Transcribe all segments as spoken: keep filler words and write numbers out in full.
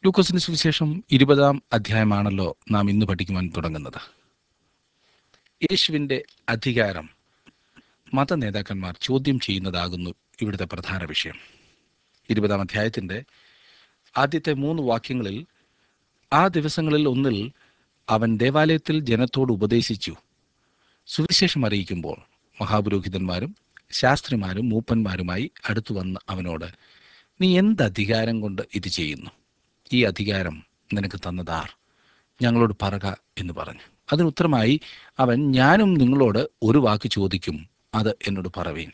ലൂക്കോസിന് സുവിശേഷം ഇരുപതാം അധ്യായമാണല്ലോ നാം ഇന്ന് പഠിക്കുവാൻ തുടങ്ങുന്നത്. യേശുവിൻ്റെ അധികാരം മത നേതാക്കന്മാർ ചോദ്യം ചെയ്യുന്നതാകുന്നു ഇവിടുത്തെ പ്രധാന വിഷയം. ഇരുപതാം അധ്യായത്തിൻ്റെ ആദ്യത്തെ മൂന്ന് വാക്യങ്ങളിൽ, ആ ദിവസങ്ങളിൽ ഒന്നിൽ അവൻ ദേവാലയത്തിൽ ജനത്തോട് ഉപദേശിച്ചു. സുവിശേഷം അറിയിക്കുമ്പോൾ മഹാപുരോഹിതന്മാരും ശാസ്ത്രിമാരും മൂപ്പന്മാരുമായി അടുത്തു വന്ന് അവനോട്, നീ എന്ത് അധികാരം കൊണ്ട് ഇത് ചെയ്യുന്നു? ഈ അധികാരം നിനക്ക് തന്നതാർ? ഞങ്ങളോട് പറക എന്ന് പറഞ്ഞു. അതിനുത്തരമായി അവൻ, ഞാനും നിങ്ങളോട് ഒരു വാക്ക് ചോദിക്കും, അത് എന്നോട് പറവീൻ.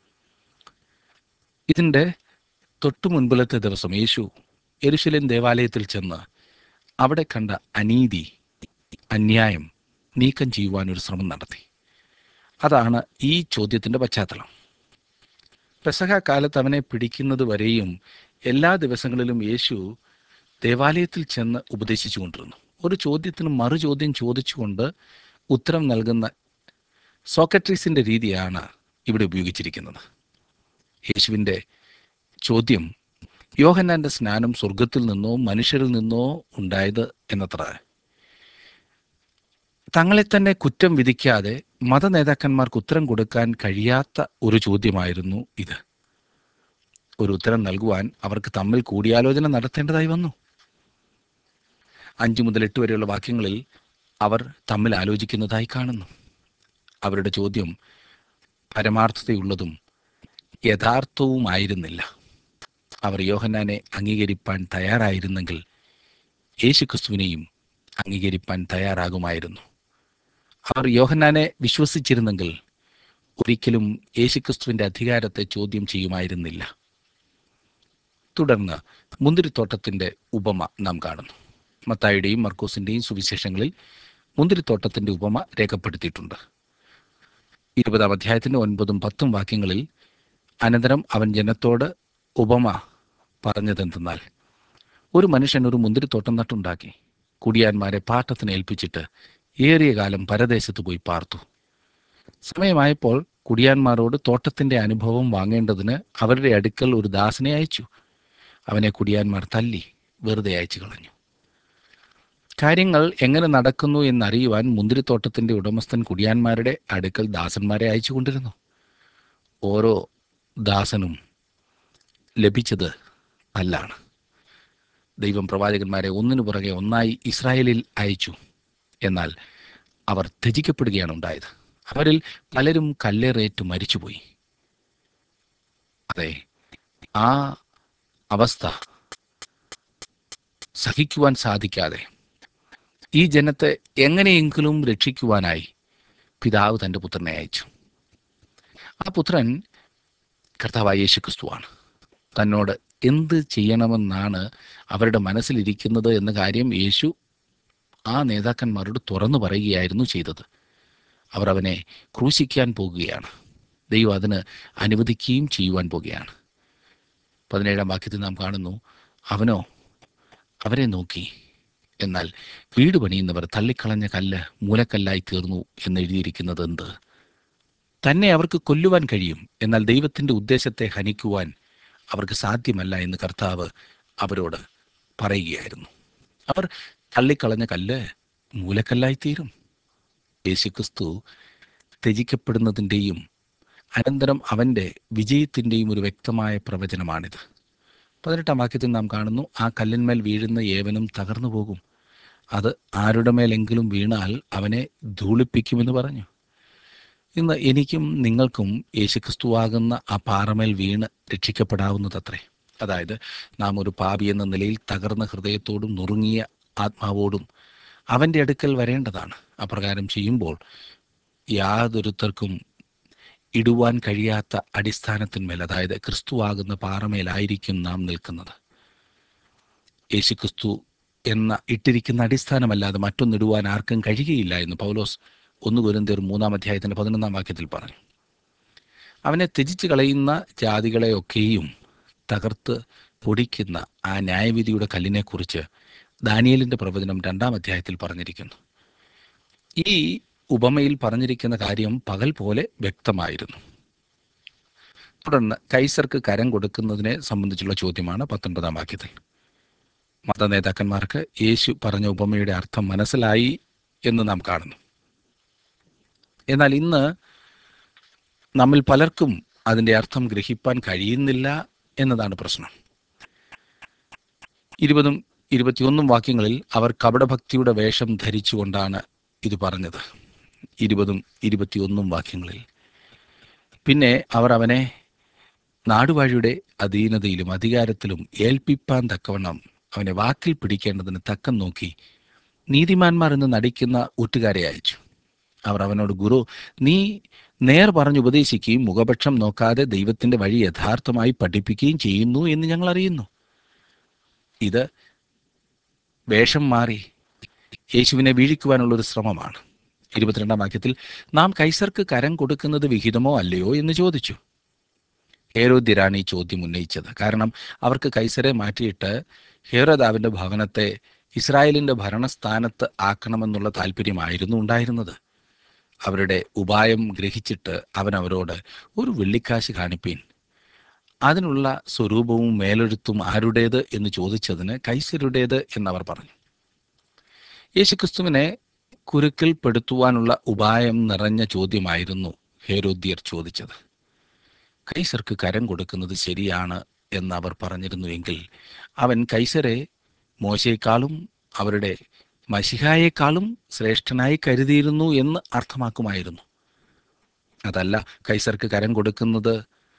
ഇതിൻ്റെ തൊട്ടു മുൻപിലത്തെ ദിവസം യേശു യെരൂശലേം ദേവാലയത്തിൽ ചെന്ന് അവിടെ കണ്ട അനീതി, അന്യായം നീക്കം ചെയ്യുവാൻ ഒരു ശ്രമം നടത്തി. അതാണ് ഈ ചോദ്യത്തിൻ്റെ പശ്ചാത്തലം. പെസഹ കാലത്ത് അവനെ പിടിക്കുന്നത് വരെയും എല്ലാ ദിവസങ്ങളിലും യേശു ദേവാലയത്തിൽ ചെന്ന് ഉപദേശിച്ചു കൊണ്ടിരുന്നു. ഒരു ചോദ്യത്തിന് മറു ചോദ്യം ചോദിച്ചുകൊണ്ട് ഉത്തരം നൽകുന്ന സോക്രട്ടീസിൻ്റെ രീതിയാണ് ഇവിടെ ഉപയോഗിച്ചിരിക്കുന്നത്. യേശുവിൻ്റെ ചോദ്യം, യോഹന്നാൻ്റെ സ്നാനം സ്വർഗത്തിൽ നിന്നോ മനുഷ്യരിൽ നിന്നോ ഉണ്ടായത് എന്നത്ര. തങ്ങളെ തന്നെ കുറ്റം വിധിക്കാതെ മത നേതാക്കന്മാർക്ക് ഉത്തരം കൊടുക്കാൻ കഴിയാത്ത ഒരു ചോദ്യമായിരുന്നു ഇത്. ഒരു ഉത്തരം നൽകുവാൻ അവർക്ക് തമ്മിൽ കൂടിയാലോചന നടത്തേണ്ടതായി വന്നു. അഞ്ച് മുതൽ എട്ട് വരെയുള്ള വാക്യങ്ങളിൽ അവർ തമ്മിൽ ആലോചിക്കുന്നതായി കാണുന്നു. അവരുടെ ചോദ്യം പരമാർത്ഥതയുള്ളതും യഥാർത്ഥവുമായിരുന്നില്ല. അവർ യോഹന്നാനെ അംഗീകരിപ്പാൻ തയ്യാറായിരുന്നെങ്കിൽ യേശുക്രിസ്തുവിനെയും അംഗീകരിപ്പാൻ തയ്യാറാകുമായിരുന്നു. അവർ യോഹന്നാനെ വിശ്വസിച്ചിരുന്നെങ്കിൽ ഒരിക്കലും യേശുക്രിസ്തുവിൻ്റെ അധികാരത്തെ ചോദ്യം ചെയ്യുമായിരുന്നില്ല. തുടർന്ന് മുന്തിരിത്തോട്ടത്തിൻ്റെ ഉപമ നാം കാണുന്നു. മത്തായിയുടെയും മർക്കോസിൻ്റെയും സുവിശേഷങ്ങളിൽ മുന്തിരിത്തോട്ടത്തിൻ്റെ ഉപമ രേഖപ്പെടുത്തിയിട്ടുണ്ട്. ഇരുപതാം അധ്യായത്തിൻ്റെ ഒൻപതും പത്തും വാക്യങ്ങളിൽ അനന്തരം അവൻ ജനത്തോട് ഉപമ പറഞ്ഞതെന്തെന്നാൽ, ഒരു മനുഷ്യൻ ഒരു മുന്തിരിത്തോട്ടം നട്ടുണ്ടാക്കി കുടിയാന്മാരെ പാട്ടത്തിന് ഏൽപ്പിച്ചിട്ട് ഏറിയ കാലം പരദേശത്ത് പോയി പാർത്തു. സമയമായപ്പോൾ കുടിയാന്മാരോട് തോട്ടത്തിൻ്റെ അനുഭവം വാങ്ങേണ്ടതിന് അവരുടെ അടുക്കൽ ഒരു ദാസനെ അയച്ചു. അവനെ കുടിയാന്മാർ തല്ലി വെറുതെ അയച്ചു കളഞ്ഞു. കാര്യങ്ങൾ എങ്ങനെ നടക്കുന്നു എന്നറിയുവാൻ മുന്തിരിത്തോട്ടത്തിൻ്റെ ഉടമസ്ഥൻ കുടിയാന്മാരുടെ അടുക്കൽ ദാസന്മാരെ അയച്ചു കൊണ്ടിരുന്നു. ഓരോ ദാസനും ലഭിച്ചത് തല്ലാണ്. ദൈവം പ്രവാചകന്മാരെ ഒന്നിനു പുറകെ ഒന്നായി ഇസ്രായേലിൽ അയച്ചു. എന്നാൽ അവർ ത്യജിക്കപ്പെടുകയാണ് ഉണ്ടായത്. അവരിൽ പലരും കല്ലേറേറ്റ് മരിച്ചുപോയി. അതെ, ആ അവസ്ഥ സഹിക്കുവാൻ സാധിക്കാതെ ഈ ജനത്തെ എങ്ങനെയെങ്കിലും രക്ഷിക്കുവാനായി പിതാവ് തൻ്റെ പുത്രനെ അയച്ചു. ആ പുത്രൻ കർത്താവായ യേശുക്രിസ്തുവാണ്. തന്നോട് എന്ത് ചെയ്യണമെന്നാണ് അവരുടെ മനസ്സിലിരിക്കുന്നത് എന്ന കാര്യം യേശു ആ നേതാക്കന്മാരോട് തുറന്നു പറയുകയായിരുന്നു ചെയ്തത്. അവർ അവനെ ക്രൂശിക്കാൻ പോകുകയാണ്. ദൈവം അതിന് അനുവദിക്കുകയും ചെയ്യുവാൻ പോകുകയാണ്. പതിനേഴാം വാക്യത്തിൽ നാം കാണുന്നു, അവനോ അവരെ നോക്കി, എന്നാൽ വീട് പണിയുന്നവർ തള്ളിക്കളഞ്ഞ കല്ല് മൂലക്കല്ലായി തീർന്നു എന്നെഴുതിയിരിക്കുന്നത് എന്ത്? തന്നെ അവർക്ക് കൊല്ലുവാൻ കഴിയും, എന്നാൽ ദൈവത്തിൻ്റെ ഉദ്ദേശത്തെ ഹനിക്കുവാൻ അവർക്ക് സാധ്യമല്ല എന്ന് കർത്താവ് അവരോട് പറയുകയായിരുന്നു. അവർ തള്ളിക്കളഞ്ഞ കല്ല് മൂലക്കല്ലായിത്തീരും. യേശുക്രിസ്തു ത്യജിക്കപ്പെടുന്നതിൻ്റെയും അനന്തരം അവൻ്റെ വിജയത്തിൻ്റെയും ഒരു വ്യക്തമായ പ്രവചനമാണിത്. പതിനെട്ടാം വാക്യത്തിൽ നാം കാണുന്നു, ആ കല്ലിന്മേൽ വീഴുന്ന ഏവനും തകർന്നു പോകും, അത് ആരുടെ മേലെങ്കിലും വീണാൽ അവനെ ധൂളിപ്പിക്കുമെന്ന് പറഞ്ഞു. ഇന്ന് എനിക്കും നിങ്ങൾക്കും യേശുക്രിസ്തുവാകുന്ന ആ പാറമേൽ വീണ് രക്ഷിക്കപ്പെടാവുന്നതത്രേ. അതായത് നാം ഒരു പാപി എന്ന നിലയിൽ തകർന്ന ഹൃദയത്തോടും നുറുങ്ങിയ ആത്മാവോടും അവൻ്റെ അടുക്കൽ വരേണ്ടതാണ്. അപ്രകാരം ചെയ്യുമ്പോൾ യാതൊരുത്തർക്കും ഇടുവാൻ കഴിയാത്ത അടിസ്ഥാനത്തിന്മേൽ, അതായത് ക്രിസ്തുവാകുന്ന പാറമേലായിരിക്കും നാം നിൽക്കുന്നത്. യേശു ക്രിസ്തു എന്ന ഇട്ടിരിക്കുന്ന അടിസ്ഥാനമല്ലാതെ മറ്റൊന്നിടുവാൻ ആർക്കും കഴിയുകയില്ല എന്ന് പൗലോസ് ഒന്ന് കൊരിന്ത്യർ മൂന്നാം അധ്യായത്തിൻ്റെ പതിനൊന്നാം വാക്യത്തിൽ പറഞ്ഞു. അവനെ ത്യജിച്ച് കളയുന്ന ജാതികളെയൊക്കെയും തകർത്ത് പൊടിക്കുന്ന ആ ന്യായവിധിയുടെ കല്ലിനെക്കുറിച്ച് ദാനിയേലിൻ്റെ പ്രവചനം രണ്ടാം അധ്യായത്തിൽ പറഞ്ഞിരിക്കുന്നു. ഈ ഉപമയിൽ പറഞ്ഞിരിക്കുന്ന കാര്യം പകൽ പോലെ വ്യക്തമായിരുന്നു. തുടർന്ന് കൈസർക്ക് കരം കൊടുക്കുന്നതിനെ സംബന്ധിച്ചുള്ള ചോദ്യമാണ് പത്തൊൻപതാം വാക്യത്തിൽ. മത നേതാക്കന്മാർക്ക് യേശു പറഞ്ഞ ഉപമയുടെ അർത്ഥം മനസ്സിലായി എന്ന് നാം കാണുന്നു. എന്നാൽ ഇന്ന് നമ്മിൽ പലർക്കും അതിൻ്റെ അർത്ഥം ഗ്രഹിപ്പാൻ കഴിയുന്നില്ല എന്നതാണ് പ്രശ്നം. ഇരുപതും ഇരുപത്തിയൊന്നും വാക്യങ്ങളിൽ അവർ കപടഭക്തിയുടെ വേഷം ധരിച്ചുകൊണ്ടാണ് ഇത് പറഞ്ഞത്. ഇരുപതും ഇരുപത്തിയൊന്നും വാക്യങ്ങളിൽ പിന്നെ അവർ അവനെ നാടുവാഴിയുടെ അധീനതയിലും അധികാരത്തിലും ഏൽപ്പിപ്പാൻ തക്കവണ്ണം അവനെ വാക്കിൽ പിടിക്കേണ്ടതിന് തക്കം നോക്കി നീതിമാന്മാർ എന്ന് നടിക്കുന്ന ഒറ്റുകാരെ അയച്ചു. അവർ അവനോട്, ഗുരു, നീ നേർ പറഞ്ഞ് ഉപദേശിക്കുകയും മുഖപക്ഷം നോക്കാതെ ദൈവത്തിൻ്റെ വഴി യഥാർത്ഥമായി പഠിപ്പിക്കുകയും ചെയ്യുന്നു എന്ന് ഞങ്ങൾ അറിയുന്നു. ഇത് വേഷം മാറി യേശുവിനെ വീഴിക്കുവാനുള്ളൊരു ശ്രമമാണ്. ഇരുപത്തിരണ്ടാം വാക്യത്തിൽ നാം കൈസർക്ക് കരം കൊടുക്കുന്നത് വിഹിതമോ അല്ലയോ എന്ന് ചോദിച്ചു. ഹേരോദ്യരാണ് ഈ ചോദ്യം ഉന്നയിച്ചത്. കാരണം അവർക്ക് കൈസരെ മാറ്റിയിട്ട് ഹേരോദാവിൻ്റെ ഭവനത്തെ ഇസ്രായേലിൻ്റെ ഭരണസ്ഥാനത്ത് ആക്കണമെന്നുള്ള താല്പര്യമായിരുന്നു ഉണ്ടായിരുന്നത്. അവരുടെ ഉപായം ഗ്രഹിച്ചിട്ട് അവൻ അവരോട്, ഒരു വെള്ളിക്കാശ് കാണിപ്പീൻ, അതിനുള്ള സ്വരൂപവും മേലെഴുത്തും ആരുടേത് എന്ന് ചോദിച്ചതിന് കൈസരുടേത് എന്നവർ പറഞ്ഞു. യേശുക്രിസ്തുവിനെ കുരുക്കിൽപ്പെടുത്തുവാനുള്ള ഉപായം നിറഞ്ഞ ചോദ്യമായിരുന്നു ഹേരോദ്യർ ചോദിച്ചത്. കൈസർക്ക് കരം കൊടുക്കുന്നത് ശരിയാണ് എന്നവർ പറഞ്ഞിരുന്നുവെങ്കിൽ അവൻ കൈസരെ മോശയെക്കാളും അവരുടെ മശിഹായേക്കാളും ശ്രേഷ്ഠനായി കരുതിയിരുന്നു എന്ന് അർത്ഥമാക്കുമായിരുന്നു. അതല്ല, കൈസർക്ക് കരം കൊടുക്കുന്നത്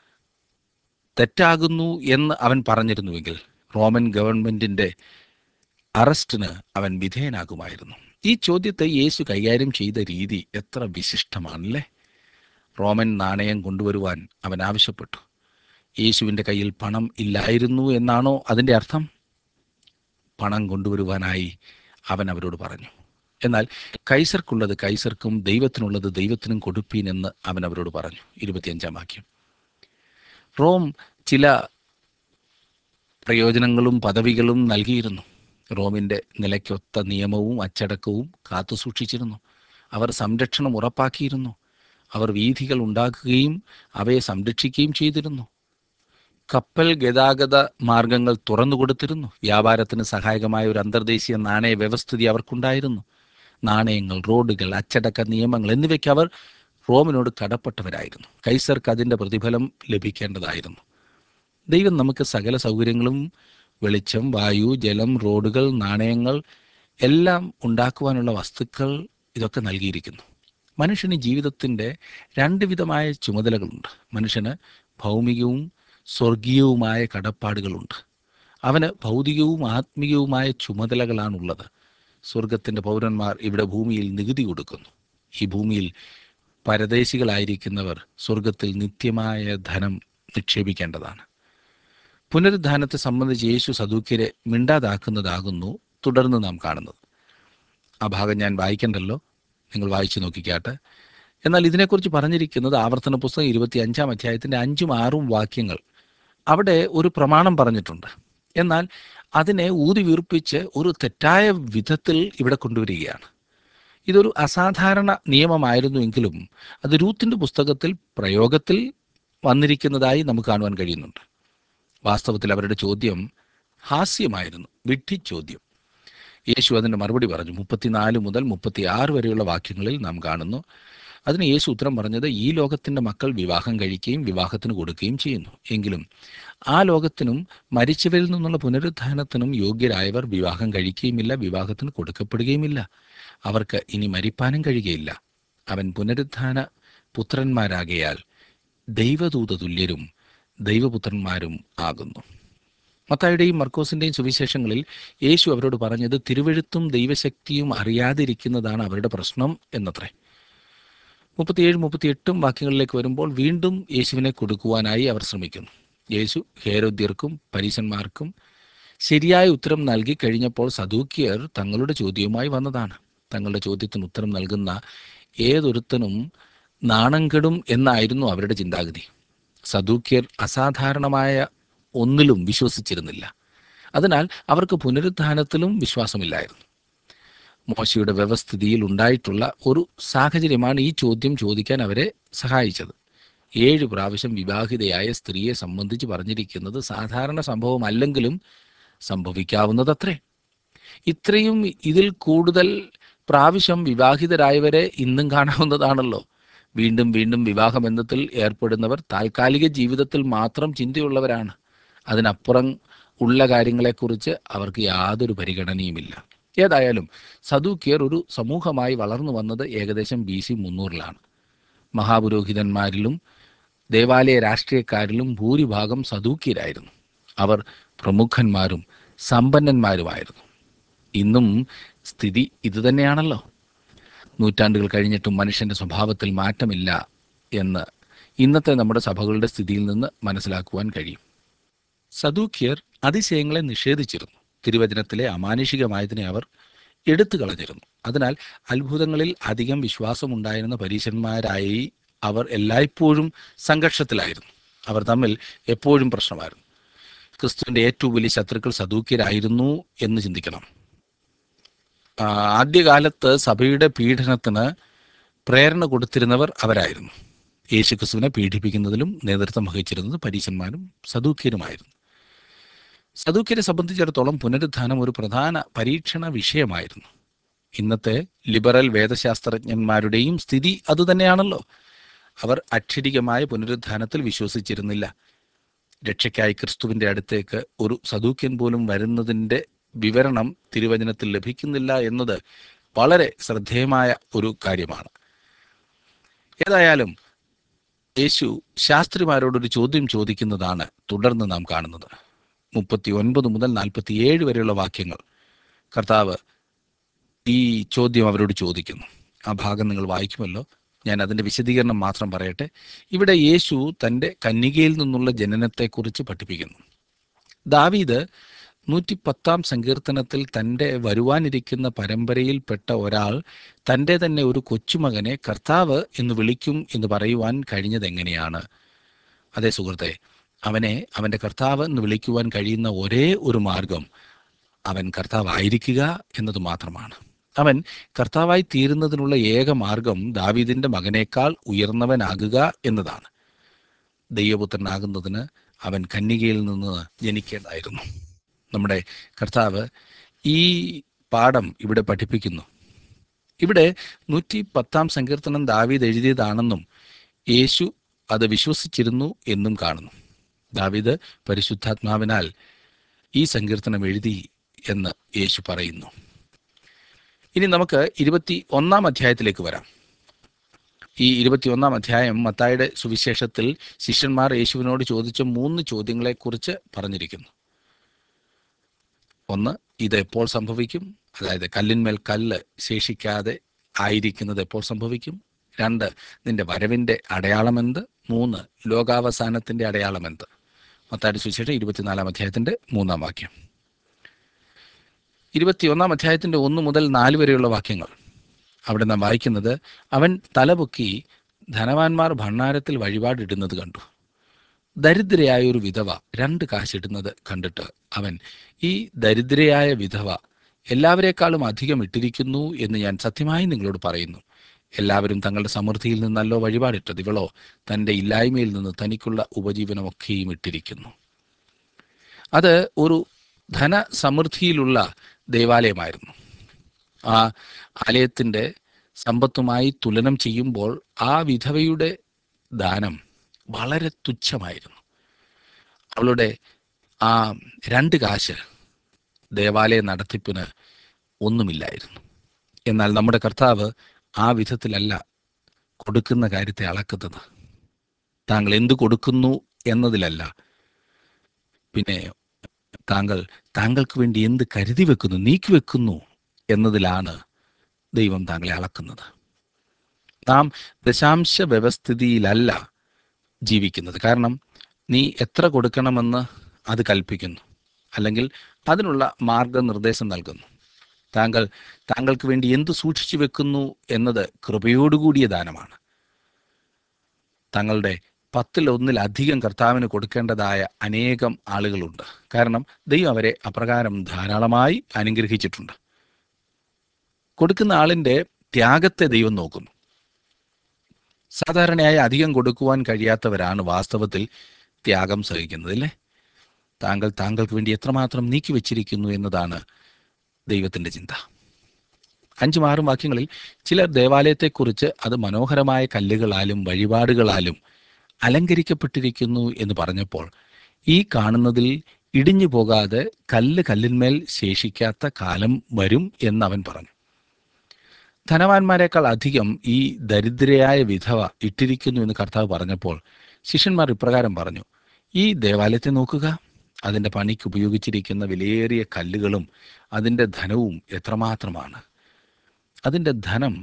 തെറ്റാകുന്നു എന്ന് അവൻ പറഞ്ഞിരുന്നുവെങ്കിൽ റോമൻ ഗവൺമെൻറ്റിൻ്റെ അറസ്റ്റിന് അവൻ വിധേയനാകുമായിരുന്നു. ഈ ചോദ്യത്തെ യേശു കൈകാര്യം ചെയ്ത രീതി എത്ര വിശിഷ്ടമാണല്ലേ. റോമൻ നാണയം കൊണ്ടുവരുവാൻ അവൻ ആവശ്യപ്പെട്ടു. യേശുവിൻ്റെ കയ്യിൽ പണം ഇല്ലായിരുന്നു എന്നാണോ അതിൻ്റെ അർത്ഥം? പണം കൊണ്ടുവരുവാനായി അവൻ അവരോട് പറഞ്ഞു. എന്നാൽ കൈസർക്കുള്ളത് കൈസർക്കും ദൈവത്തിനുള്ളത് ദൈവത്തിനും കൊടുപ്പീൻ എന്ന് അവൻ അവരോട് പറഞ്ഞു. ഇരുപത്തിയഞ്ചാം വാക്യം. റോം ചില പ്രയോജനങ്ങളും പദവികളും നൽകിയിരുന്നു. റോമിൻ്റെ നിലയ്ക്കൊത്ത നിയമവും അച്ചടക്കവും കാത്തു സൂക്ഷിച്ചിരുന്നു. അവർ സംരക്ഷണം ഉറപ്പാക്കിയിരുന്നു. അവർ വീഥികൾ ഉണ്ടാക്കുകയും അവയെ സംരക്ഷിക്കുകയും ചെയ്തിരുന്നു. കപ്പൽ ഗതാഗത മാർഗങ്ങൾ തുറന്നു കൊടുത്തിരുന്നു. വ്യാപാരത്തിന് സഹായകമായ ഒരു അന്തർദേശീയ നാണയ വ്യവസ്ഥിതി അവർക്കുണ്ടായിരുന്നു. നാണയങ്ങൾ, റോഡുകൾ, അച്ചടക്ക നിയമങ്ങൾ എന്നിവയ്ക്ക് അവർ റോമിനോട് കടപ്പെട്ടവരായിരുന്നു. കൈസർക്ക് അതിൻ്റെ പ്രതിഫലം ലഭിക്കേണ്ടതായിരുന്നു. ദൈവം നമുക്ക് സകല സൗകര്യങ്ങളും, വെളിച്ചം, വായു, ജലം, റോഡുകൾ, നാണയങ്ങൾ എല്ലാം ഉണ്ടാക്കുവാനുള്ള വസ്തുക്കൾ ഇതൊക്കെ നൽകിയിരിക്കുന്നു. മനുഷ്യന് ജീവിതത്തിൻ്റെ രണ്ട് വിധമായ ചുമതലകളുണ്ട്. മനുഷ്യന് ഭൗമികവും സ്വർഗീയവുമായ കടപ്പാടുകളുണ്ട്. അവന് ഭൗതികവും ആത്മീയവുമായ ചുമതലകളാണുള്ളത്. സ്വർഗത്തിൻ്റെ പൗരന്മാർ ഇവിടെ ഭൂമിയിൽ നികുതി കൊടുക്കുന്നു. ഈ ഭൂമിയിൽ പരദേശികളായിരിക്കുന്നവർ സ്വർഗത്തിൽ നിത്യമായ ധനം നിക്ഷേപിക്കേണ്ടതാണ്. പുനരുദ്ധാനത്തെ സംബന്ധിച്ച് യേശു സദൂക്യരെ മിണ്ടാതാക്കുന്നതാകുന്നു തുടർന്ന് നാം കാണുന്നത്. ആ ഭാഗം ഞാൻ വായിക്കണ്ടല്ലോ, നിങ്ങൾ വായിച്ചു നോക്കിക്കാട്ടെ. എന്നാൽ ഇതിനെക്കുറിച്ച് പറഞ്ഞിരിക്കുന്നത് ആവർത്തന പുസ്തകം ഇരുപത്തി അഞ്ചാം അധ്യായത്തിൻ്റെ അഞ്ചും ആറും വാക്യങ്ങൾ. അവിടെ ഒരു പ്രമാണം പറഞ്ഞിട്ടുണ്ട്. എന്നാൽ അതിനെ ഊതി വീർപ്പിച്ച് ഒരു തെറ്റായ വിധത്തിൽ ഇവിടെ കൊണ്ടുവരികയാണ്. ഇതൊരു അസാധാരണ നിയമമായിരുന്നുവെങ്കിലും അത് രൂത്തിൻ്റെ പുസ്തകത്തിൽ പ്രയോഗത്തിൽ വന്നിരിക്കുന്നതായി നമുക്ക് കാണുവാൻ കഴിയുന്നുണ്ട്. വാസ്തവത്തിൽ അവരുടെ ചോദ്യം ഹാസ്യമായിരുന്നു, വിഡ്ഢി ചോദ്യം. യേശു അതിൻ്റെ മറുപടി പറഞ്ഞു. മുപ്പത്തിനാല് മുതൽ മുപ്പത്തി ആറ് വരെയുള്ള വാക്യങ്ങളിൽ നാം കാണുന്നു. അതിന് യേശു ഉത്തരം പറഞ്ഞത്, ഈ ലോകത്തിൻ്റെ മക്കൾ വിവാഹം കഴിക്കുകയും വിവാഹത്തിന് കൊടുക്കുകയും ചെയ്യുന്നു. എങ്കിലും ആ ലോകത്തിനും മരിച്ചവരിൽ നിന്നുള്ള പുനരുദ്ധാനത്തിനും യോഗ്യരായവർ വിവാഹം കഴിക്കുകയുമില്ല, വിവാഹത്തിന് കൊടുക്കപ്പെടുകയുമില്ല. അവർക്ക് ഇനി മരിപ്പാനും കഴിയുകയില്ല. അവൻ പുനരുദ്ധാന പുത്രന്മാരാകയാൽ ദൈവദൂത തുല്യരും ദൈവപുത്രന്മാരും ആകുന്നു. മത്തായിയുടെയും മർക്കോസിൻ്റെയും സുവിശേഷങ്ങളിൽ യേശു അവരോട് പറഞ്ഞത് തിരുവെഴുത്തും ദൈവശക്തിയും അറിയാതിരിക്കുന്നതാണ് അവരുടെ പ്രശ്നം എന്നത്രേ. മുപ്പത്തിയേഴ് മുപ്പത്തിയെട്ടും വാക്യങ്ങളിലേക്ക് വരുമ്പോൾ വീണ്ടും യേശുവിനെ കൊടുക്കുവാനായി അവർ ശ്രമിക്കുന്നു. യേശു ഹേരോദ്യർക്കും പരീശന്മാർക്കും ശരിയായ ഉത്തരം നൽകി കഴിഞ്ഞപ്പോൾ സദൂക്യർ തങ്ങളുടെ ചോദ്യവുമായി വന്നതാണ്. തങ്ങളുടെ ചോദ്യത്തിന് ഉത്തരം നൽകുന്ന ഏതൊരുത്തനും നാണം കെടും എന്നായിരുന്നു അവരുടെ ചിന്താഗതി. സദൂക്യർ അസാധാരണമായ ഒന്നിലും വിശ്വസിച്ചിരുന്നില്ല. അതിനാൽ അവർക്ക് പുനരുദ്ധാനത്തിലും വിശ്വാസമില്ലായിരുന്നു. മോശയുടെ വ്യവസ്ഥിതിയിൽ ഉണ്ടായിട്ടുള്ള ഒരു സാഹചര്യമാണ് ഈ ചോദ്യം ചോദിക്കാൻ അവരെ സഹായിച്ചത്. ഏഴ് പ്രാവശ്യം വിവാഹിതയായ സ്ത്രീയെ സംബന്ധിച്ച് പറഞ്ഞിരിക്കുന്നത് സാധാരണ സംഭവമല്ലെങ്കിലും സംഭവിക്കാവുന്നതത്രേ. ഇത്രയും ഇതിൽ കൂടുതൽ പ്രാവശ്യം വിവാഹിതരായവരെ ഇന്നും കാണാവുന്നതാണല്ലോ. വീണ്ടും വീണ്ടും വിവാഹബന്ധത്തിൽ ഏർപ്പെടുന്നവർ താൽക്കാലിക ജീവിതത്തിൽ മാത്രം ചിന്തയുള്ളവരാണ്. അതിനപ്പുറം ഉള്ള കാര്യങ്ങളെക്കുറിച്ച് അവർക്ക് യാതൊരു പരിഗണനയുമില്ല. ഏതായാലും സദൂക്യർ ഒരു സമൂഹമായി വളർന്നു വന്നത് ഏകദേശം ബി സി മുന്നൂറിലാണ്. മഹാപുരോഹിതന്മാരിലും ദേവാലയ രാഷ്ട്രീയക്കാരിലും ഭൂരിഭാഗം സദൂക്യരായിരുന്നു. അവർ പ്രമുഖന്മാരും സമ്പന്നന്മാരുമായിരുന്നു. ഇന്നും സ്ഥിതി ഇതുതന്നെയാണല്ലോ. നൂറ്റാണ്ടുകൾ കഴിഞ്ഞിട്ടും മനുഷ്യൻ്റെ സ്വഭാവത്തിൽ മാറ്റമില്ല എന്ന് ഇന്നത്തെ നമ്മുടെ സഭകളുടെ സ്ഥിതിയിൽ നിന്ന് മനസ്സിലാക്കുവാൻ കഴിയും. സദൂക്യർ അതിശയങ്ങളെ നിഷേധിച്ചിരുന്നു. തിരുവചനത്തിലെ അമാനുഷികമായതിനെ അവർ എടുത്തു കളഞ്ഞിരുന്നു. അതിനാൽ അത്ഭുതങ്ങളിൽ അധികം വിശ്വാസമുണ്ടായിരുന്ന പരീശന്മാരായി അവർ എല്ലായ്പ്പോഴും സംഘർഷത്തിലായിരുന്നു. അവർ തമ്മിൽ എപ്പോഴും പ്രശ്നമായിരുന്നു. ക്രിസ്തുവിൻ്റെ ഏറ്റവും വലിയ ശത്രുക്കൾ സദൂക്യരായിരുന്നു എന്ന് ചിന്തിക്കണം. ആ, ആദ്യകാലത്ത് സഭയുടെ പീഡനത്തിന് പ്രേരണ കൊടുത്തിരുന്നവർ അവരായിരുന്നു. യേശു ക്രിസ്തുവിനെ പീഡിപ്പിക്കുന്നതിലും നേതൃത്വം വഹിച്ചിരുന്നത് പരീശന്മാരും സദൂക്യരുമായിരുന്നു. സദൂക്യരെ സംബന്ധിച്ചിടത്തോളം പുനരുത്ഥാനം ഒരു പ്രധാന പരീക്ഷണ വിഷയമായിരുന്നു. ഇന്നത്തെ ലിബറൽ വേദശാസ്ത്രജ്ഞന്മാരുടെയും സ്ഥിതി അതുതന്നെയാണല്ലോ. അവർ അക്ഷരികമായ പുനരുത്ഥാനത്തിൽ വിശ്വസിച്ചിരുന്നില്ല. രക്ഷയ്ക്കായി ക്രിസ്തുവിൻ്റെ അടുത്തേക്ക് ഒരു സദൂക്യൻ പോലും വരുന്നതിൻ്റെ വിവരണം തിരുവചനത്തിൽ ലഭിക്കുന്നില്ല എന്നത് വളരെ ശ്രദ്ധേയമായ ഒരു കാര്യമാണ്. ഏതായാലും യേശു ശാസ്ത്രിമാരോടൊരു ചോദ്യം ചോദിക്കുന്നതാണ് തുടർന്ന് നാം കാണുന്നത്. മുപ്പത്തി ഒൻപത് മുതൽ നാൽപ്പത്തിയേഴ് വരെയുള്ള വാക്യങ്ങൾ കർത്താവ് ഈ ചോദ്യം അവരോട് ചോദിക്കുന്നു. ആ ഭാഗം നിങ്ങൾ വായിക്കുമല്ലോ. ഞാൻ അതിൻ്റെ വിശദീകരണം മാത്രം പറയട്ടെ. ഇവിടെ യേശു തൻ്റെ കന്യകയിൽ നിന്നുള്ള ജനനത്തെക്കുറിച്ച് പഠിപ്പിക്കുന്നു. ദാവീദ് നൂറ്റി പത്താം സങ്കീർത്തനത്തിൽ തൻ്റെ വരുവാനിരിക്കുന്ന പരമ്പരയിൽപ്പെട്ട ഒരാൾ തൻ്റെ തന്നെ ഒരു കൊച്ചുമകനെ കർത്താവ് എന്ന് വിളിക്കും എന്ന് പറയുവാൻ കഴിഞ്ഞതെങ്ങനെയാണ്? അതേ സുഹൃത്തെ, അവനെ അവൻ്റെ കർത്താവ് എന്ന് വിളിക്കുവാൻ കഴിയുന്ന ഒരേ ഒരു മാർഗം അവൻ കർത്താവായിരിക്കുക എന്നത് മാത്രമാണ്. അവൻ കർത്താവായി തീരുന്നതിനുള്ള ഏക മാർഗം ദാവീദിൻ്റെ മകനേക്കാൾ ഉയർന്നവനാകുക എന്നതാണ്. ദൈവപുത്രനാകുന്നതിന് അവൻ കന്യകയിൽ നിന്ന് ജനിക്കേണ്ടതായിരുന്നു. നമ്മുടെ കർത്താവ് ഈ പാഠം ഇവിടെ പഠിപ്പിക്കുന്നു. ഇവിടെ നൂറ്റി പത്താം സങ്കീർത്തനം ദാവീദ് എഴുതിയതാണെന്നും യേശു അത് വിശ്വസിച്ചിരുന്നു എന്നും കാണുന്നു. ദാവീദ് പരിശുദ്ധാത്മാവിനാൽ ഈ സങ്കീർത്തനം എഴുതി എന്ന് യേശു പറയുന്നു. ഇനി നമുക്ക് ഇരുപത്തി ഒന്നാം അധ്യായത്തിലേക്ക് വരാം. ഈ ഇരുപത്തി ഒന്നാം അധ്യായം മത്തായിയുടെ സുവിശേഷത്തിൽ ശിഷ്യന്മാർ യേശുവിനോട് ചോദിച്ച മൂന്ന് ചോദ്യങ്ങളെക്കുറിച്ച് പറഞ്ഞിരിക്കുന്നു. ഒന്ന്, ഇത് എപ്പോൾ സംഭവിക്കും? അതായത് കല്ലിന്മേൽ കല്ല് ശേഷിക്കാതെ ആയിരിക്കുന്നത് എപ്പോൾ സംഭവിക്കും? രണ്ട്, നിന്റെ വരവിൻ്റെ അടയാളമെന്ത്? മൂന്ന്, ലോകാവസാനത്തിൻ്റെ അടയാളമെന്ത്? മത്തായിയുടെ സുവിശേഷം ഇരുപത്തിനാലാം അധ്യായത്തിൻ്റെ മൂന്നാം വാക്യം. ഇരുപത്തിയൊന്നാം അധ്യായത്തിൻ്റെ ഒന്ന് മുതൽ നാല് വരെയുള്ള വാക്യങ്ങൾ അവിടെ നാം വായിക്കുന്നത്, അവൻ തലപൊക്കി ധനവാന്മാർ ഭണ്ഡാരത്തിൽ വഴിപാടിടുന്നത് കണ്ടു. ദരിദ്രയായ ഒരു വിധവ രണ്ട് കാശിടുന്നത് കണ്ടിട്ട് അവൻ, ഈ ദരിദ്രയായ വിധവ എല്ലാവരെക്കാളും അധികം ഇട്ടിരിക്കുന്നു എന്ന് ഞാൻ സത്യമായി നിങ്ങളോട് പറയുന്നു. എല്ലാവരും തങ്ങളുടെ സമൃദ്ധിയിൽ നിന്നല്ലോ വഴിപാടിട്ടത്, ഇവളോ തൻ്റെ ഇല്ലായ്മയിൽ നിന്ന് തനിക്കുള്ള ഉപജീവനമൊക്കെയും ഇട്ടിരിക്കുന്നു. അത് ഒരു ധനസമൃദ്ധിയിലുള്ള ദേവാലയമായിരുന്നു. ആ ആലയത്തിൻ്റെ സമ്പത്തുമായി തുലനം ചെയ്യുമ്പോൾ ആ വിധവയുടെ ദാനം വളരെ തുച്ഛമായിരുന്നു. അവളുടെ ആ രണ്ട് കാശ് ദേവാലയ നടത്തിപ്പിന് ഒന്നുമില്ലായിരുന്നു. എന്നാൽ നമ്മുടെ കർത്താവ് ആ വിധത്തിലല്ല കൊടുക്കുന്ന കാര്യത്തെ അളക്കുന്നത്. താങ്കൾ എന്തു കൊടുക്കുന്നു എന്നതിലല്ല, പിന്നെ താങ്കൾ താങ്കൾക്ക് വേണ്ടി എന്ത് കരുതി വെക്കുന്നു, നീക്കി വെക്കുന്നു എന്നതിലാണ് ദൈവം താങ്കളെ അളക്കുന്നത്. നാം ദശാംശ വ്യവസ്ഥിതിയിലല്ല ജീവിക്കുന്നത്. കാരണം നീ എത്ര കൊടുക്കണമെന്ന് അത് കൽപ്പിക്കുന്നു, അല്ലെങ്കിൽ അതിനുള്ള മാർഗനിർദ്ദേശം നൽകുന്നു. താങ്കൾ താങ്കൾക്ക് വേണ്ടി എന്ത് സൂക്ഷിച്ചു വെക്കുന്നു എന്നത് കൃപയോടുകൂടിയ ദാനമാണ്. താങ്കളുടെ പത്തിൽ ഒന്നിലധികം കർത്താവിന് കൊടുക്കേണ്ടതായ അനേകം ആളുകളുണ്ട്. കാരണം ദൈവം അവരെ അപ്രകാരം ധാരാളമായി അനുഗ്രഹിച്ചിട്ടുണ്ട്. കൊടുക്കുന്ന ആളിൻ്റെ ത്യാഗത്തെ ദൈവം നോക്കുന്നു. സാധാരണയായി അധികം കൊടുക്കുവാൻ കഴിയാത്തവരാണ് വാസ്തവത്തിൽ ത്യാഗം സഹിക്കുന്നത്, അല്ലേ? താങ്കൾ താങ്കൾക്ക് വേണ്ടി എത്രമാത്രം നീക്കിവെച്ചിരിക്കുന്നു എന്നതാണ് ദൈവത്തിൻ്റെ ചിന്ത. അഞ്ചും ആറും വാക്യങ്ങളിൽ ചിലർ ദേവാലയത്തെക്കുറിച്ച് അത് മനോഹരമായ കല്ലുകളാലും വഴിപാടുകളാലും അലങ്കരിക്കപ്പെട്ടിരിക്കുന്നു എന്ന് പറഞ്ഞപ്പോൾ, ഈ കാണുന്നതിൽ ഇടിഞ്ഞു പോകാതെ കല്ല് കല്ലിന്മേൽ ശേഷിക്കാത്ത കാലം വരും എന്നവൻ പറഞ്ഞു. ധനവാന്മാരെക്കാൾ അധികം ഈ ദരിദ്രയായ വിധവ ഇട്ടിരിക്കുന്നു എന്ന് കർത്താവ് പറഞ്ഞപ്പോൾ ശിഷ്യന്മാർ ഇപ്രകാരം പറഞ്ഞു: ഈ ദേവാലയത്തെ നോക്കുക, അതിൻ്റെ പണിക്ക് ഉപയോഗിച്ചിരിക്കുന്ന വിലയേറിയ കല്ലുകളും അതിൻ്റെ ധനവും എത്രമാത്രമാണ്. അതിൻ്റെ ധനം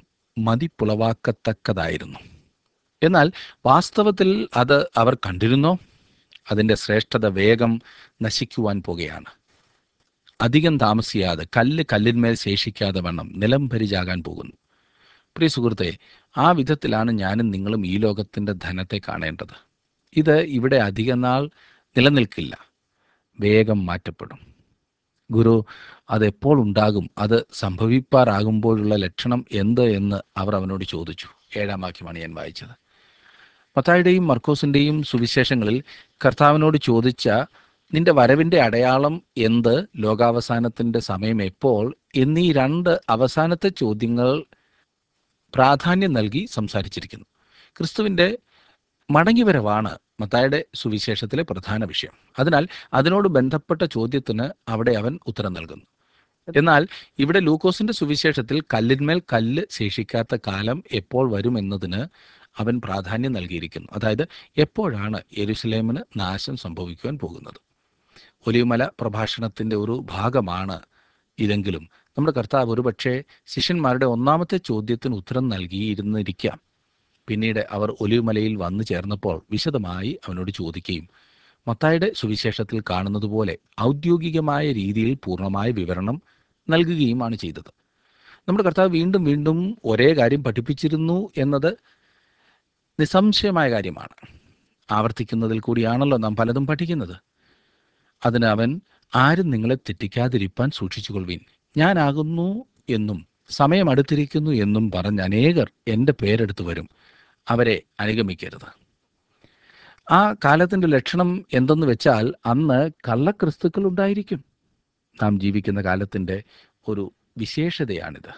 മതിപ്പുളവാക്കത്തക്കതായിരുന്നു. എന്നാൽ വാസ്തവത്തിൽ അത് അവർ കണ്ടിരുന്നോ? അതിൻ്റെ ശ്രേഷ്ഠത വേഗം നശിക്കുവാൻ പോകുകയാണ്. അധികം താമസിയാതെ കല്ല് കല്ലിന്മേൽ ശേഷിക്കാതെ വണ്ണം നിലം പരിചാകാൻ പോകുന്നു. പ്രിയ സുഹൃത്തെ, ആ വിധത്തിലാണ് ഞാനും നിങ്ങളും ഈ ലോകത്തിൻ്റെ ധനത്തെ കാണേണ്ടത്. ഇത് ഇവിടെ അധിക നാൾ നിലനിൽക്കില്ല, വേഗം മാറ്റപ്പെടും. ഗുരു, അതെപ്പോൾ ഉണ്ടാകും? അത് സംഭവിപ്പാറാകുമ്പോഴുള്ള ലക്ഷണം എന്ത് എന്ന് അവർ അവനോട് ചോദിച്ചു. ഏഴാം വാക്യമാണ് ഞാൻ വായിച്ചത്. മത്തായിയുടെയും മർക്കോസിൻ്റെയും സുവിശേഷങ്ങളിൽ കർത്താവിനോട് ചോദിച്ച നിന്റെ വരവിൻ്റെ അടയാളം എന്ത്, ലോകാവസാനത്തിൻ്റെ സമയം എപ്പോൾ എന്നീ രണ്ട് അവസാനത്തെ ചോദ്യങ്ങൾ പ്രാധാന്യം നൽകി സംസാരിച്ചിരിക്കുന്നു. ക്രിസ്തുവിൻ്റെ മടങ്ങിവരവാണ് മത്തായിയുടെ സുവിശേഷത്തിലെ പ്രധാന വിഷയം. അതിനാൽ അതിനോട് ബന്ധപ്പെട്ട ചോദ്യത്തിന് അവിടെ അവൻ ഉത്തരം നൽകുന്നു. എന്നാൽ ഇവിടെ ലൂക്കോസിന്റെ സുവിശേഷത്തിൽ കല്ലിന്മേൽ കല്ല് ശേഷിക്കാത്ത കാലം എപ്പോൾ വരുമെന്നതിന് അവൻ പ്രാധാന്യം നൽകിയിരിക്കുന്നു. അതായത് എപ്പോഴാണ് യെരുശലേമിന് നാശം സംഭവിക്കുവാൻ പോകുന്നത്. ഒലിവുമല പ്രഭാഷണത്തിൻ്റെ ഒരു ഭാഗമാണ് ഇതെങ്കിലും നമ്മുടെ കർത്താവ് ഒരുപക്ഷെ ശിഷ്യന്മാരുടെ ഒന്നാമത്തെ ചോദ്യത്തിന് ഉത്തരം നൽകിയിരുന്നിരിക്കാം. പിന്നീട് അവർ ഒലിവുമലയിൽ വന്നു ചേർന്നപ്പോൾ വിശദമായി അവനോട് ചോദിക്കുകയും മത്തായിയുടെ സുവിശേഷത്തിൽ കാണുന്നത് പോലെ ഔദ്യോഗികമായ രീതിയിൽ പൂർണ്ണമായ വിവരണം നൽകുകയുമാണ് ചെയ്തത്. നമ്മുടെ കർത്താവ് വീണ്ടും വീണ്ടും ഒരേ കാര്യം പഠിപ്പിച്ചിരുന്നു എന്നത് നിസ്സംശയമായ കാര്യമാണ്. ആവർത്തിക്കുന്നതിൽ കൂടിയാണല്ലോ നാം പലതും പഠിക്കുന്നത്. അതിന് അവൻ ആരും നിങ്ങളെ തെറ്റിക്കാതിരിപ്പാൻ സൂക്ഷിച്ചുകൊള്ളുവിൻ, ഞാനാകുന്നു എന്നും സമയം അടുത്തിരിക്കുന്നു എന്നും പറഞ്ഞ് അനേകർ എൻ്റെ പേരെടുത്ത് വരും, അവരെ അനുഗമിക്കരുത്. ആ കാലത്തിൻ്റെ ലക്ഷണം എന്തെന്ന് വെച്ചാൽ അന്ന് കള്ളക്രിസ്തുക്കൾ ഉണ്ടായിരിക്കും. നാം ജീവിക്കുന്ന കാലത്തിൻ്റെ ഒരു വിശേഷതയാണിത്.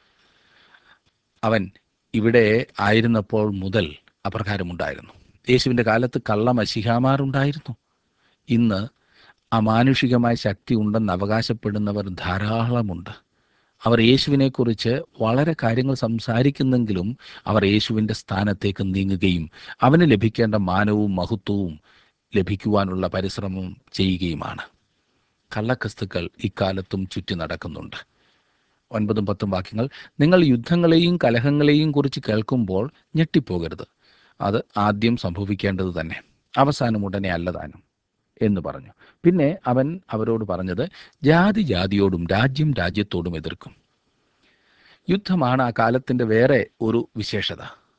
അവൻ ഇവിടെ ആയിരുന്നപ്പോൾ മുതൽ അപ്രകാരമുണ്ടായിരുന്നു. യേശുവിൻ്റെ കാലത്ത് കള്ള മശിഹാമാരുണ്ടായിരുന്നു. ഇന്ന് അമാനുഷികമായ ശക്തി ഉണ്ടെന്ന് അവകാശപ്പെടുന്നവർ ധാരാളമുണ്ട്. അവർ യേശുവിനെക്കുറിച്ച് വളരെ കാര്യങ്ങൾ സംസാരിക്കുന്നെങ്കിലും അവർ യേശുവിൻ്റെ സ്ഥാനത്തേക്ക് നീങ്ങുകയും അവന് ലഭിക്കേണ്ട മാനവും മഹത്വവും ലഭിക്കുവാനുള്ള പരിശ്രമം ചെയ്യുകയുമാണ്. കള്ളക്രിസ്തുക്കൾ ഇക്കാലത്തും ചുറ്റി നടക്കുന്നുണ്ട്. ഒൻപതും പത്തും വാക്യങ്ങൾ: നിങ്ങൾ യുദ്ധങ്ങളെയും കലഹങ്ങളെയും കുറിച്ച് കേൾക്കുമ്പോൾ ഞെട്ടിപ്പോകരുത്, അത് ആദ്യം സംഭവിക്കേണ്ടത് തന്നെ, അവസാനം ഉടനെ അല്ലതാനും എന്ന് പറഞ്ഞു. പിന്നെ അവൻ അവരോട് പറഞ്ഞത്, ജാതി ജാതിയോടും രാജ്യം രാജ്യത്തോടും എതിർക്കും. യുദ്ധമാണ് ആ കാലത്തിൻ്റെ വേറെ ഒരു വിശേഷത.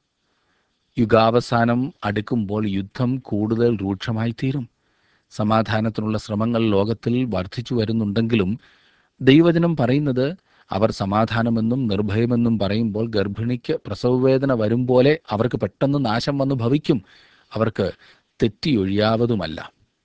യുഗാവസാനം അടുക്കുമ്പോൾ യുദ്ധം കൂടുതൽ രൂക്ഷമായി തീരും. സമാധാനത്തിനുള്ള ശ്രമങ്ങൾ ലോകത്തിൽ വർദ്ധിച്ചു വരുന്നുണ്ടെങ്കിലും ദൈവവചനം പറയുന്നത് അവർ സമാധാനമെന്നും നിർഭയമെന്നും പറയുമ്പോൾ ഗർഭിണിക്ക് പ്രസവവേദന വരും പോലെ അവർക്ക് പെട്ടെന്ന് നാശം വന്നു ഭവിക്കും. അവർക്ക് തെറ്റിയൊഴിയാവതുമല്ല.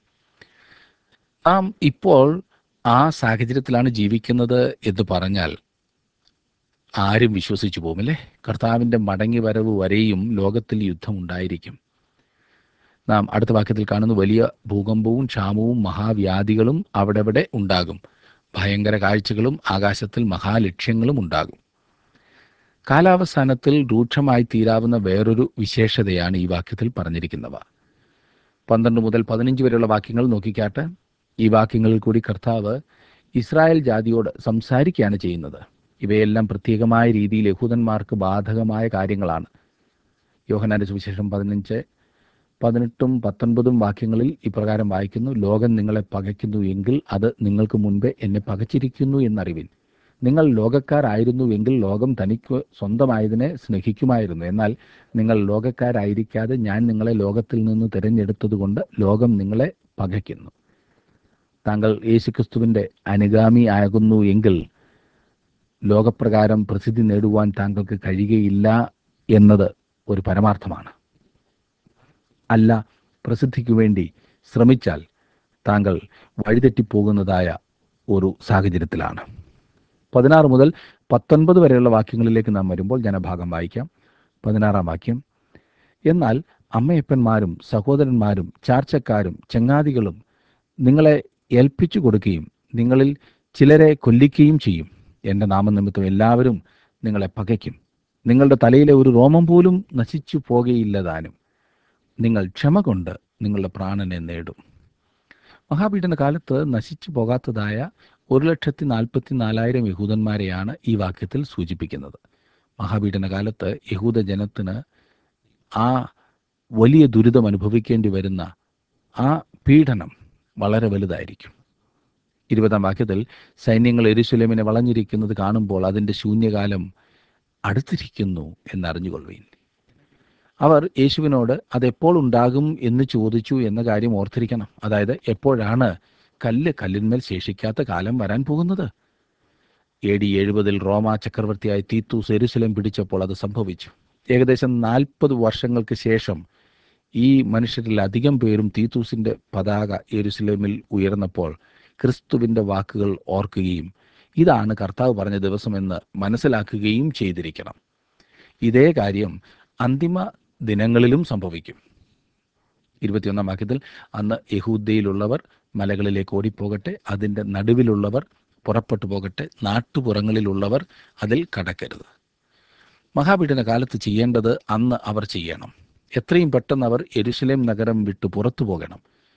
നാം ഇപ്പോൾ ആ സാഹചര്യത്തിലാണ് ജീവിക്കുന്നത് എന്ന് പറഞ്ഞാൽ ആരും വിശ്വസിച്ചു പോകുമല്ലേ? കർത്താവിൻ്റെ മടങ്ങി വരവ് വരെയും ലോകത്തിൽ യുദ്ധം ഉണ്ടായിരിക്കും. നാം അടുത്ത വാക്യത്തിൽ കാണുന്ന വലിയ ഭൂകമ്പവും ക്ഷാമവും മഹാവ്യാധികളും അവിടെവിടെ ഉണ്ടാകും. ഭയങ്കര കാഴ്ചകളും ആകാശത്തിൽ മഹാലക്ഷ്യങ്ങളും ഉണ്ടാകും. കാലാവസാനത്തിൽ രൂക്ഷമായി തീരാവുന്ന വേറൊരു വിശേഷതയാണ് ഈ വാക്യത്തിൽ പറഞ്ഞിരിക്കുന്നവ. പന്ത്രണ്ട് മുതൽ പതിനഞ്ച് വരെയുള്ള വാക്യങ്ങൾ നോക്കിക്കാട്ടെ. ഈ വാക്യങ്ങളിൽ കൂടി കർത്താവ് ഇസ്രായേൽ ജാതിയോട് സംസാരിക്കുകയാണ് ചെയ്യുന്നത്. ഇവയെല്ലാം പ്രത്യേകമായ രീതിയിൽ യഹൂദന്മാർക്ക് ബാധകമായ കാര്യങ്ങളാണ്. യോഹന്നാന്റെ സുവിശേഷം പതിനഞ്ച് പതിനെട്ടും പത്തൊൻപതും വാക്യങ്ങളിൽ ഇപ്രകാരം വായിക്കുന്നു: ലോകം നിങ്ങളെ പകയ്ക്കുന്നു എങ്കിൽ അത് നിങ്ങൾക്ക് മുൻപേ എന്നെ പകച്ചിരിക്കുന്നു എന്നറിവിൻ. നിങ്ങൾ ലോകക്കാരായിരുന്നുവെങ്കിൽ ലോകം തനിക്ക് സ്വന്തമായതിനെ സ്നേഹിക്കുമായിരുന്നു. എന്നാൽ നിങ്ങൾ ലോകക്കാരായിരിക്കാതെ ഞാൻ നിങ്ങളെ ലോകത്തിൽ നിന്ന് തിരഞ്ഞെടുത്തതുകൊണ്ട് ലോകം നിങ്ങളെ പകയ്ക്കുന്നു. താങ്കൾ യേശുക്രിസ്തുവിൻ്റെ അനുഗാമി ആകുന്നു എങ്കിൽ ലോകപ്രകാരം പ്രസിദ്ധി നേടുവാൻ താങ്കൾക്ക് കഴിയുകയില്ല എന്നത് ഒരു പരമാർത്ഥമാണ്. അല്ല, പ്രസിദ്ധിക്ക് വേണ്ടി ശ്രമിച്ചാൽ താങ്കൾ വഴിതെറ്റിപ്പോകുന്നതായ ഒരു സാഹചര്യത്തിലാണ്. പതിനാറ് മുതൽ പത്തൊൻപത് വരെയുള്ള വാക്യങ്ങളിലേക്ക് നാം വരുമ്പോൾ ഞാൻ ആ ഭാഗം വായിക്കാം. പതിനാറാം വാക്യം: എന്നാൽ അമ്മയപ്പന്മാരും സഹോദരന്മാരും ചാർച്ചക്കാരും ചങ്ങാതികളും നിങ്ങളെ ഏൽപ്പിച്ചു കൊടുക്കുകയും നിങ്ങളിൽ ചിലരെ കൊല്ലിക്കുകയും ചെയ്യും. എൻ്റെ നാമനിമിത്തം എല്ലാവരും നിങ്ങളെ പകയ്ക്കും. നിങ്ങളുടെ തലയിലെ ഒരു രോമം പോലും നശിച്ചു പോകുകയില്ലതാനും. നിങ്ങൾ ക്ഷമ കൊണ്ട് നിങ്ങളുടെ പ്രാണനെ നേടും. മഹാപീഡന കാലത്ത് നശിച്ചു പോകാത്തതായ ഒരു ലക്ഷത്തി നാൽപ്പത്തി നാലായിരം യഹൂദന്മാരെയാണ് ഈ വാക്യത്തിൽ സൂചിപ്പിക്കുന്നത്. മഹാപീഡന കാലത്ത് യഹൂദ ജനത്തിന് ആ വലിയ ദുരിതം അനുഭവിക്കേണ്ടി വരുന്ന ആ പീഡനം വളരെ വലുതായിരിക്കും. ഇരുപതാം വാക്യത്തിൽ സൈന്യങ്ങൾ യെരൂശലേമിനെ വളഞ്ഞിരിക്കുന്നത് കാണുമ്പോൾ അതിൻ്റെ ശൂന്യകാലം അടുത്തിരിക്കുന്നു എന്നറിഞ്ഞുകൊള്ളുവീൻ. അവർ യേശുവിനോട് അതെപ്പോൾ ഉണ്ടാകും എന്ന് ചോദിച്ചു എന്ന കാര്യം ഓർത്തിരിക്കണം. അതായത്, എപ്പോഴാണ് കല്ല് കല്ലിന്മേൽ ശേഷിക്കാത്ത കാലം വരാൻ പോകുന്നത്? എ ഡി എഴുപതിൽ റോമ ചക്രവർത്തിയായ തീത്തൂസ് യെരൂശലേം പിടിച്ചപ്പോൾ അത് സംഭവിച്ചു. ഏകദേശം നാൽപ്പത് വർഷങ്ങൾക്ക് ശേഷം ഈ മനുഷ്യരിൽ അധികം പേരും തീത്തൂസിൻ്റെ പതാക യെരൂശലേമിൽ ഉയർന്നപ്പോൾ ക്രിസ്തുവിൻ്റെ വാക്കുകൾ ഓർക്കുകയും ഇതാണ് കർത്താവ് പറഞ്ഞ ദിവസമെന്ന് മനസ്സിലാക്കുകയും ചെയ്തിരിക്കണം. ഇതേ കാര്യം അന്തിമ ദിനങ്ങളിലും സംഭവിക്കും. ഇരുപത്തിയൊന്നാം വാക്യത്തിൽ: അന്ന് യഹൂദയിലുള്ളവർ മലകളിലേക്ക് ഓടിപ്പോകട്ടെ, അതിൻ്റെ നടുവിലുള്ളവർ പുറപ്പെട്ടു പോകട്ടെ, നാട്ടുപുറങ്ങളിലുള്ളവർ അതിൽ കടക്കരുത്. മഹാപീഡന കാലത്ത് ചെയ്യേണ്ടത് അന്ന് അവർ ചെയ്യണം. എത്രയും പെട്ടെന്ന് അവർ യെരൂശലേം നഗരം വിട്ടു പുറത്തു പോകണം.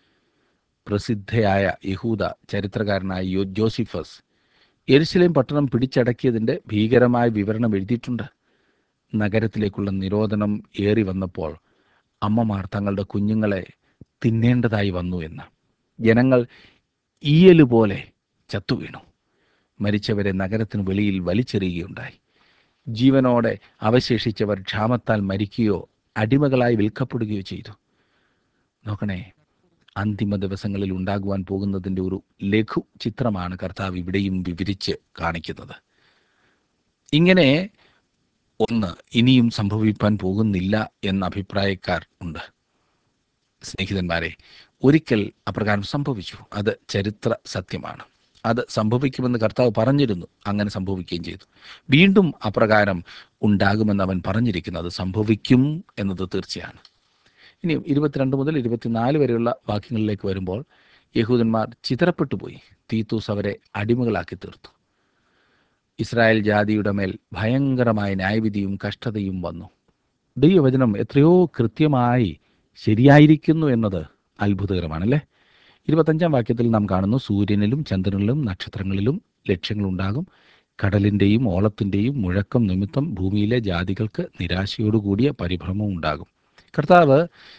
പ്രസിദ്ധയായ യഹൂദ ചരിത്രകാരനായ യോ ജോസിഫസ് യെരൂശലേം പട്ടണം പിടിച്ചടക്കിയതിൻ്റെ ഭീകരമായ വിവരണം എഴുതിയിട്ടുണ്ട്. നഗരത്തിലേക്കുള്ള നിരോധനം ഏറി വന്നപ്പോൾ അമ്മമാർ തങ്ങളുടെ കുഞ്ഞുങ്ങളെ തിന്നേണ്ടതായി വന്നു എന്ന്. ജനങ്ങൾ ഈയലുപോലെ ചത്തുവീണു. മരിച്ചവരെ നഗരത്തിന് വെളിയിൽ വലിച്ചെറിയുകയുണ്ടായി. ജീവനോടെ അവശേഷിച്ചവർ ക്ഷാമത്താൽ മരിക്കുകയോ അടിമകളായി വിൽക്കപ്പെടുകയോ ചെയ്തു. നോക്കണേ, അന്തിമ ദിവസങ്ങളിൽ ഉണ്ടാകുവാൻ പോകുന്നതിൻ്റെ ഒരു ലഘു ചിത്രമാണ് കർത്താവ് ഇവിടെയും വിവരിച്ച് കാണിക്കുന്നത്. ഇങ്ങനെ ഒന്ന് ഇനിയും സംഭവിക്കാൻ പോകുന്നില്ല എന്ന അഭിപ്രായക്കാർ ഉണ്ട്. സ്നേഹിതന്മാരെ, ഒരിക്കൽ അപ്രകാരം സംഭവിച്ചു. അത് ചരിത്ര സത്യമാണ്. അത് സംഭവിക്കുമെന്ന് കർത്താവ് പറഞ്ഞിരുന്നു. അങ്ങനെ സംഭവിക്കുകയും ചെയ്തു. വീണ്ടും അപ്രകാരം ഉണ്ടാകുമെന്ന് അവൻ പറഞ്ഞിരിക്കുന്നു. അത് സംഭവിക്കും എന്നത് തീർച്ചയാണ്. ഇനിയും ഇരുപത്തിരണ്ട് മുതൽ ഇരുപത്തിനാല് വരെയുള്ള വാക്യങ്ങളിലേക്ക് വരുമ്പോൾ യഹൂദന്മാർ ചിതറപ്പെട്ടു പോയി. തീത്തൂസ് അവരെ അടിമകളാക്കി തീർത്തു. ഇസ്രായേൽ ജാതിയുടെ മേൽ ഭയങ്കരമായ ന്യായവിധിയും കഷ്ടതയും വന്നു. ദൈവവചനം എത്രയോ കൃത്യമായി ശരിയായിരിക്കുന്നു എന്നത് അത്ഭുതകരമാണല്ലേ. ഇരുപത്തഞ്ചാം വാക്യത്തിൽ നാം കാണുന്നു: സൂര്യനിലും ചന്ദ്രനിലും നക്ഷത്രങ്ങളിലും ലക്ഷ്യങ്ങളുണ്ടാകും. കടലിൻ്റെയും ഓളത്തിൻ്റെയും മുഴക്കം നിമിത്തം ഭൂമിയിലെ ജാതികൾക്ക് നിരാശയോടുകൂടിയ പരിഭ്രമം ഉണ്ടാകും. കർത്താവ്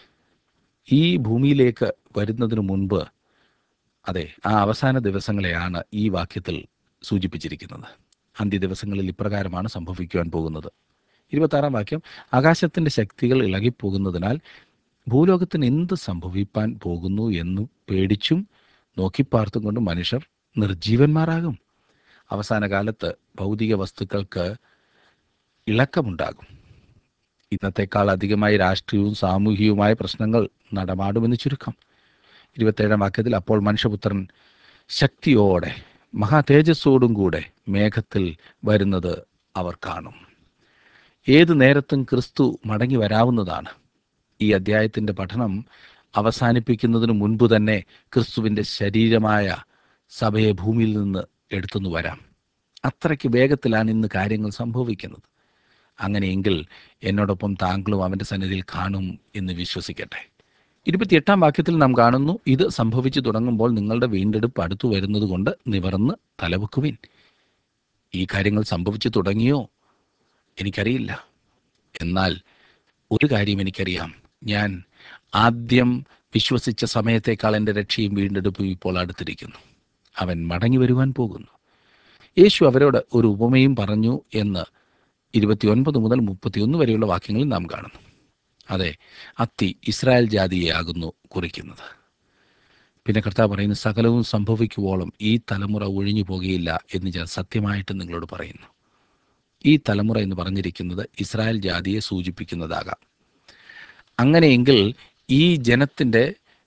ഈ ഭൂമിയിലേക്ക് വരുന്നതിന് മുൻപ്, അതെ, ആ അവസാന ദിവസങ്ങളെയാണ് ഈ വാക്യത്തിൽ സൂചിപ്പിച്ചിരിക്കുന്നത്. അന്ത്യദിവസങ്ങളിൽ ഇപ്രകാരമാണ് സംഭവിക്കുവാൻ പോകുന്നത്. ഇരുപത്താറാം വാക്യം: ആകാശത്തിൻ്റെ ശക്തികൾ ഇളകിപ്പോകുന്നതിനാൽ ഭൂലോകത്തിന് എന്ത് സംഭവിപ്പാൻ പോകുന്നു എന്നു പേടിച്ചും നോക്കിപ്പാർത്തും കൊണ്ട് മനുഷ്യർ നിർജീവന്മാരാകും. അവസാന കാലത്ത് ഭൗതിക വസ്തുക്കൾക്ക് ഇളക്കമുണ്ടാകും. ഇന്നത്തെക്കാൾ അധികമായി രാഷ്ട്രീയവും സാമൂഹികവുമായ പ്രശ്നങ്ങൾ നടമാടുമെന്ന് ചുരുക്കം. ഇരുപത്തേഴാം വാക്യത്തിൽ: അപ്പോൾ മനുഷ്യപുത്രൻ ശക്തിയോടെ മഹാ തേജസ്സോടും കൂടെ മേഘത്തിൽ വരുന്നത് അവർ കാണും. ഏതു നേരത്തും ക്രിസ്തു മടങ്ങി വരാവുന്നതാണ്. ഈ അധ്യായത്തിൻ്റെ പഠനം അവസാനിപ്പിക്കുന്നതിന് മുൻപ് തന്നെ ക്രിസ്തുവിൻ്റെ ശരീരമായ സഭയെ ഭൂമിയിൽ നിന്ന് എടുത്തുനിന്ന് വരാം. അത്രയ്ക്ക് വേഗത്തിലാണ് ഇന്ന് കാര്യങ്ങൾ സംഭവിക്കുന്നത്. അങ്ങനെയെങ്കിൽ എന്നോടൊപ്പം താങ്കളും അവൻ്റെ സന്നിധിയിൽ കാണും എന്ന് വിശ്വസിക്കട്ടെ. ഇരുപത്തിയെട്ടാം വാക്യത്തിൽ നാം കാണുന്നു: ഇത് സംഭവിച്ചു തുടങ്ങുമ്പോൾ നിങ്ങളുടെ വീണ്ടെടുപ്പ് അടുത്തു വരുന്നത് കൊണ്ട് നിവർന്ന് തലവെക്കുവിൻ. ഈ കാര്യങ്ങൾ സംഭവിച്ചു തുടങ്ങിയോ എനിക്കറിയില്ല. എന്നാൽ ഒരു കാര്യം എനിക്കറിയാം: ഞാൻ ആദ്യം വിശ്വസിച്ച സമയത്തേക്കാൾ എൻ്റെ രക്ഷയും വീണ്ടെടുപ്പും ഇപ്പോൾ അടുത്തിരിക്കുന്നു. അവൻ മടങ്ങി വരുവാൻ പോകുന്നു. യേശു അവരോട് ഒരു ഉപമയും പറഞ്ഞു എന്ന് ഇരുപത്തിയൊൻപത് മുതൽ മുപ്പത്തിയൊന്ന് വരെയുള്ള വാക്യങ്ങളിൽ നാം കാണുന്നു. അതെ, അത്തി ഇസ്രായേൽ ജാതിയെ ആകുന്നു കുറിക്കുന്നത്. പിന്നെ കർത്താവ് പറയുന്നു: സകലവും സംഭവിക്കുവോളം ഈ തലമുറ ഒഴിഞ്ഞു പോകുകയില്ല എന്ന് ഞാൻ സത്യമായിട്ട് നിങ്ങളോട് പറയുന്നു. ഈ തലമുറ എന്ന് പറഞ്ഞിരിക്കുന്നത് ഇസ്രായേൽ ജാതിയെ സൂചിപ്പിക്കുന്നതാകാം. അങ്ങനെയെങ്കിൽ ഈ ജനത്തിൻ്റെ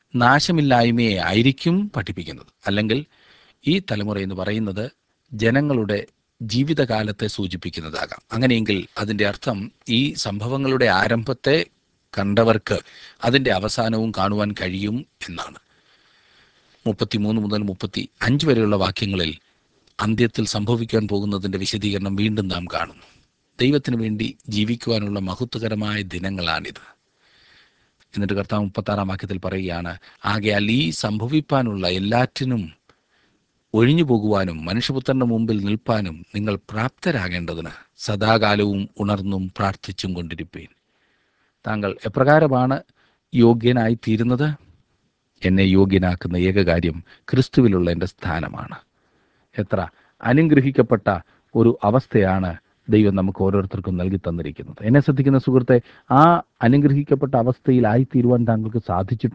നാശമില്ലായ്മയെ ആയിരിക്കും പഠിപ്പിക്കുന്നത്. അല്ലെങ്കിൽ ഈ തലമുറ എന്ന് പറയുന്നത് ജനങ്ങളുടെ ജീവിതകാലത്തെ സൂചിപ്പിക്കുന്നതാകാം. അങ്ങനെയെങ്കിൽ അതിൻ്റെ അർത്ഥം ഈ സംഭവങ്ങളുടെ ആരംഭത്തെ കണ്ടവർക്ക് അതിൻ്റെ അവസാനവും കാണുവാൻ കഴിയും എന്നാണ്. മുപ്പത്തിമൂന്ന് മുതൽ മുപ്പത്തി അഞ്ച് വരെയുള്ള വാക്യങ്ങളിൽ അന്ത്യത്തിൽ സംഭവിക്കാൻ പോകുന്നതിൻ്റെ വിശദീകരണം വീണ്ടും നാം കാണുന്നു. ദൈവത്തിന് വേണ്ടി ജീവിക്കുവാനുള്ള മഹത്വകരമായ ദിനങ്ങളാണിത്. എന്നിട്ട് കർത്താവ് മുപ്പത്താറാം വാക്യത്തിൽ പറയുകയാണ്, ആകയാൽ ഈ സംഭവിപ്പാനുള്ള എല്ലാറ്റിനും ഒഴിഞ്ഞു പോകുവാനും മനുഷ്യപുത്രന്റെ മുമ്പിൽ നിൽപ്പാനും നിങ്ങൾ പ്രാപ്തരാകേണ്ടതിന് സദാകാലവും ഉണർന്നും പ്രാർത്ഥിച്ചും കൊണ്ടിരിപ്പീൻ. താങ്കൾ എപ്രകാരമാണ് യോഗ്യനായിത്തീരുന്നത്? എന്നെ യോഗ്യനാക്കുന്ന ഏക കാര്യം ക്രിസ്തുവിലുള്ള എൻ്റെ സ്ഥാനമാണ്. എത്ര അനുഗ്രഹിക്കപ്പെട്ട ഒരു അവസ്ഥയാണ് ദൈവം നമുക്ക് ഓരോരുത്തർക്കും നൽകി തന്നിരിക്കുന്നത്. എന്നെ ശ്രദ്ധിക്കുന്ന സുഹൃത്തെ, ആ അനുഗ്രഹിക്കപ്പെട്ട അവസ്ഥയിലായിത്തീരുവാൻ താങ്കൾക്ക് സാധിച്ചിട്ടുണ്ട്.